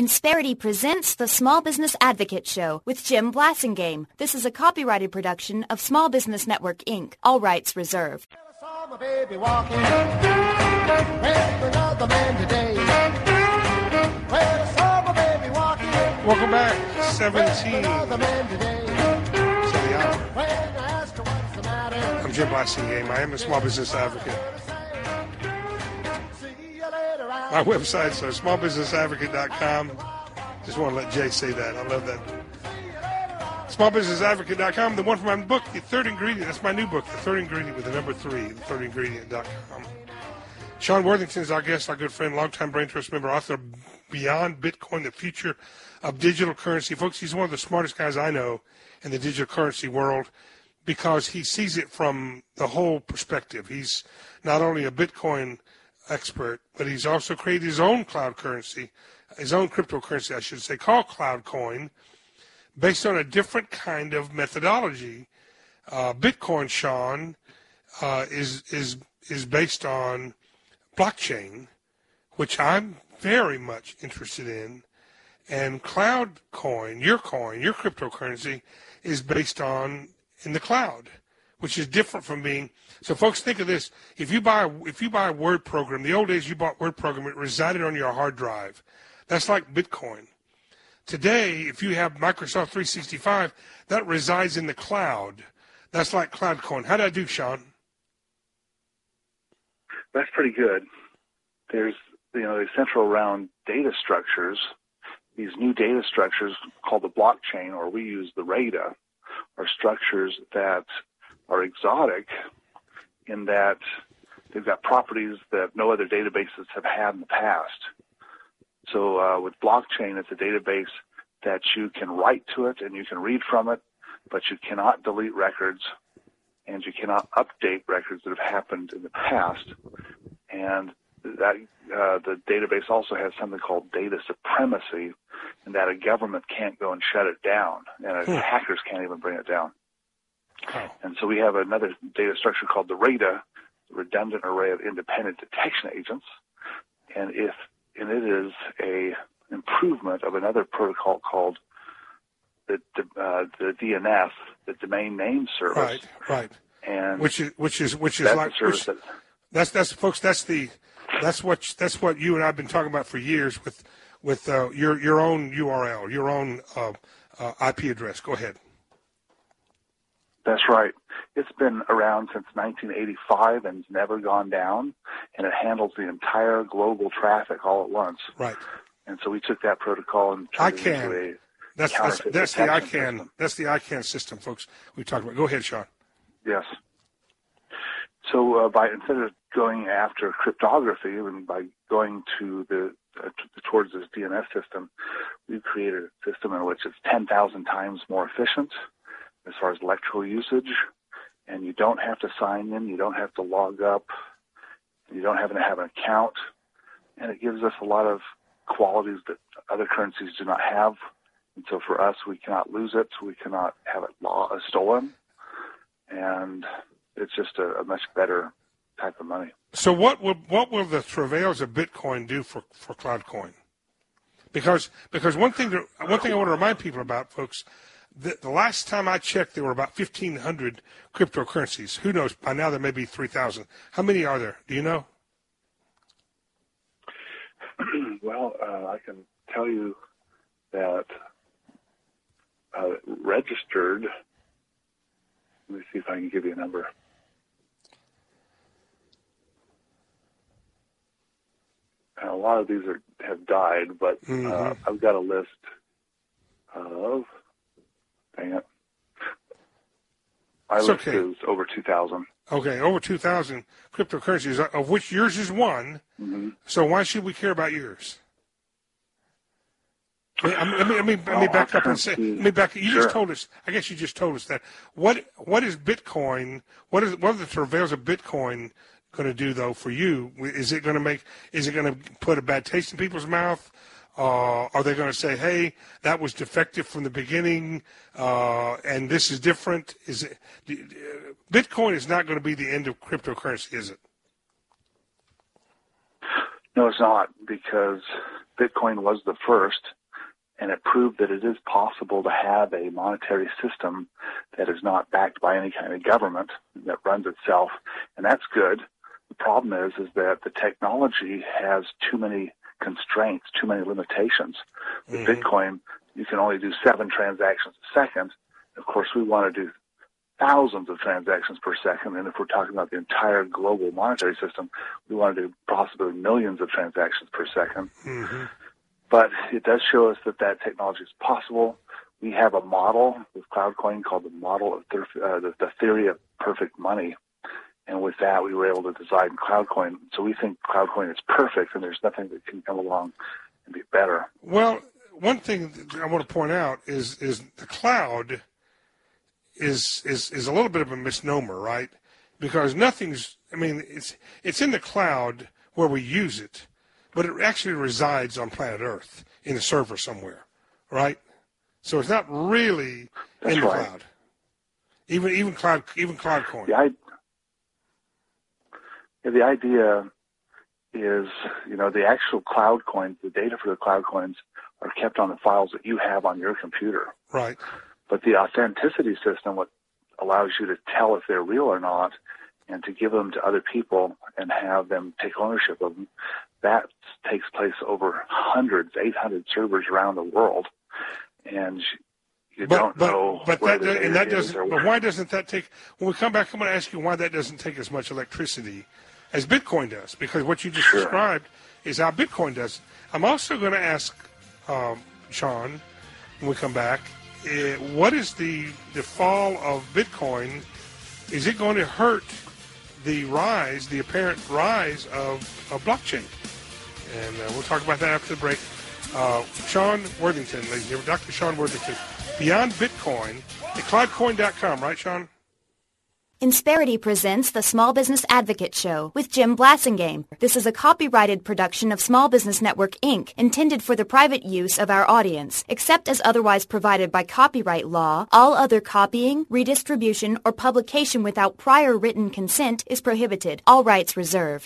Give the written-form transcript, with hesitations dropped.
Insperity presents the Small Business Advocate Show with Jim Blasingame. This is a copyrighted production of Small Business Network, Inc. All rights reserved. I saw my baby walking with another man today. Well, I saw my baby walking. Welcome back, 17 another man today. to the hour. When I asked her what's the matter, I'm Jim Blasingame. I am a small business advocate. see you later. My website's smallbusinessadvocate.com. Just want to let Jay say that. I love that. Smallbusinessadvocate.com. The one from my book, The Third Ingredient. That's my new book, The Third Ingredient, with the number 3, thirdingredient.com. Sean Worthington is our guest, our good friend, longtime Brain Trust member, author of Beyond Bitcoin, The Future of Digital Currency. Folks, he's one of the smartest guys I know in the digital currency world because he sees it from the whole perspective. He's not only a Bitcoin expert, but he's also created his own cloud currency, his own cryptocurrency, I should say, called CloudCoin, based on a different kind of methodology. Bitcoin, Sean, is based on blockchain, which I'm very much interested in, and CloudCoin, your cryptocurrency, is based on in the cloud, which is different from being. So, folks, think of this: if you buy a Word program, the old days you bought Word program, it resided on your hard drive. That's like Bitcoin. Today, if you have Microsoft 365, that resides in the cloud. That's like CloudCoin. How did I do, Sean? That's pretty good. There's, they center around data structures. These new data structures called the blockchain, or we use the RADA, are structures that are exotic in that they've got properties that no other databases have had in the past. So with blockchain, it's a database that you can write to it and you can read from it, but you cannot delete records and you cannot update records that have happened in the past. And that the database also has something called data supremacy, and that a government can't go and shut it down, and hackers can't even bring it down. Oh. And so we have another data structure called the RADA, the Redundant Array of Independent Detection Agents, and it is a improvement of another protocol called the DNS, the Domain Name Service. Right. And which is that's like the service that's folks. That's what you and I've been talking about for years with your own URL, your own IP address. Go ahead. That's right. It's been around since 1985 and it's never gone down, and it handles the entire global traffic all at once. Right. And so we took that protocol and turned it into a that's the system. That's the ICANN system, folks. We talked about. Go ahead, Sean. Yes. So instead of going after cryptography and by going to towards this DNS system, we've created a system in which it's 10,000 times more efficient as far as electrical usage, and you don't have to sign in, you don't have to log up, you don't have to have an account, and it gives us a lot of qualities that other currencies do not have. And so for us, we cannot lose it, we cannot have it stolen, and it's just a much better type of money. So what will the travails of Bitcoin do for CloudCoin? Because one thing I want to remind people about, folks, the last time I checked, there were about 1,500 cryptocurrencies. Who knows? By now there may be 3,000. How many are there? Do you know? Well, I can tell you that registered. Let me see if I can give you a number. And a lot of these have died, but I've got a list of. Dang it. My list is over 2,000. Okay, over 2,000 cryptocurrencies, of which yours is one. Mm-hmm. So why should we care about yours? Let me back up and say. Let me back. You just told us. I guess you just told us that. What is Bitcoin? What are the travails of Bitcoin going to do though for you? Is it going to put a bad taste in people's mouth? Are they going to say, "Hey, that was defective from the beginning, and this is different"? Bitcoin is not going to be the end of cryptocurrency, is it? No, it's not, because Bitcoin was the first, and it proved that it is possible to have a monetary system that is not backed by any kind of government, that runs itself, and that's good. The problem is that the technology has too many constraints, too many limitations. With Bitcoin, you can only do 7 transactions a second. Of course, we want to do thousands of transactions per second, and if we're talking about the entire global monetary system, we want to do possibly millions of transactions per second. But it does show us that that technology is possible. We have a model with CloudCoin called the model of the theory of perfect money, and with that, we were able to design CloudCoin. So we think CloudCoin is perfect, and there's nothing that can come along and be better. Well, one thing that I want to point out is the cloud is a little bit of a misnomer, right? Because it's in the cloud where we use it, but it actually resides on planet Earth in a server somewhere, right? So it's not really in the cloud. Even CloudCoin. The idea is, the actual cloud coins, the data for the cloud coins are kept on the files that you have on your computer. Right. But the authenticity system, what allows you to tell if they're real or not, and to give them to other people and have them take ownership of them, that takes place over 800 servers around the world, and you don't know. But why doesn't that take? When we come back, I'm going to ask you why that doesn't take as much electricity as Bitcoin does, because what you just described is how Bitcoin does. I'm also going to ask Sean when we come back, what is the fall of Bitcoin? Is it going to hurt the apparent rise of blockchain? And we'll talk about that after the break. Sean Worthington, ladies and gentlemen, Dr. Sean Worthington, Beyond Bitcoin at CloudCoin.com, right, Sean? Insperity presents the Small Business Advocate Show with Jim Blasingame. This is a copyrighted production of Small Business Network, Inc., intended for the private use of our audience. Except as otherwise provided by copyright law, all other copying, redistribution, or publication without prior written consent is prohibited. All rights reserved.